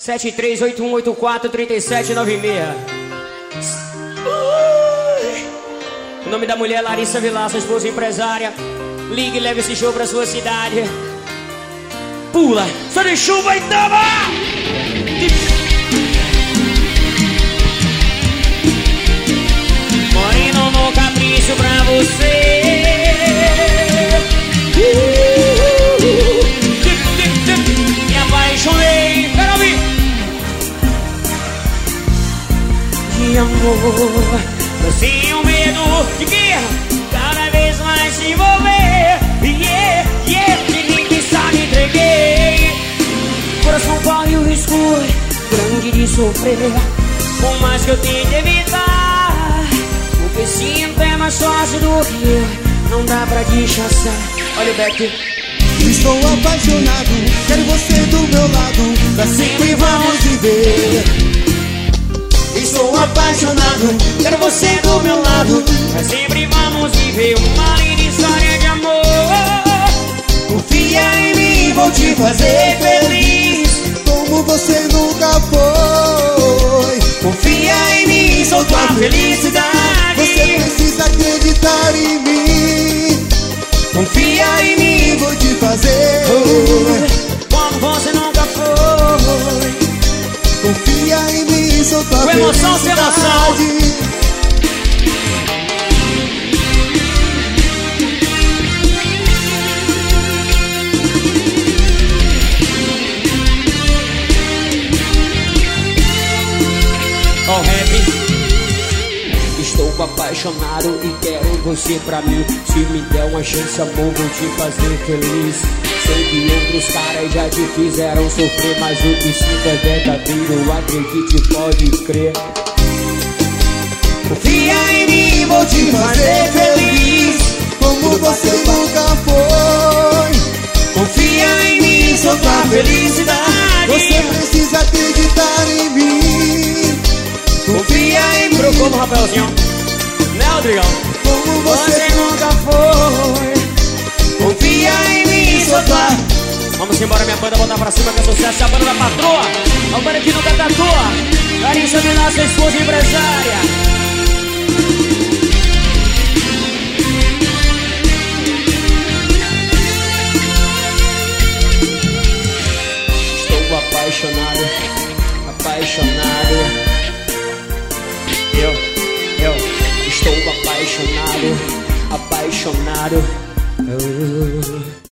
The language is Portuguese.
7381843796. O nome da mulher é Larissa Vilaça, esposa empresária. Ligue e leve esse show pra sua cidade. Pula, só de chuva e tama! Moreno no capricho pra você. Me apaixonei, quero ouvir. De amor, eu tenho medo de que cada vez mais se envolver. Yeah, yeah, ninguém que sabe, entreguei. Coração corre o risco grande de sofrer. Por mais que eu tente evitar, o que sinto é mais forte do que eu. Não dá pra disfarçar. Olha o back. Estou apaixonado, quero você do meu lado, pra sempre vamos viver. Estou apaixonado, quero você do meu lado, pra sempre vamos viver uma linda história de amor. Confia em mim, vou te fazer feliz, como você nunca foi. Confia em mim, sou tua felicidade. Você precisa acreditar em mim. Confia em mim, vou te fazer como você nunca foi. Confia em mim, sou tua com emoção, sem emoção. Oh, rap. Estou apaixonado e quero você pra mim. Se me der uma chance, amor, vou te fazer feliz. Sei que outros caras já te fizeram sofrer, mas o que sinto é verdadeiro, acredite, pode crer. Confia em mim, vou te fazer feliz, como você nunca foi. Confia em mim, sou tua felicidade. Você precisa acreditar em mim. Confia em mim. Trocou no Rafaelzinho, né, Rodrigão? Como você nunca foi. Confia em mim, sou tua. Vamos embora, minha banda, botar pra cima que é sucesso. A banda da patroa, a banda que nunca tatua. Larissa Vilaça, esposa empresária. Estou apaixonado, apaixonado. Eu estou apaixonado, apaixonado.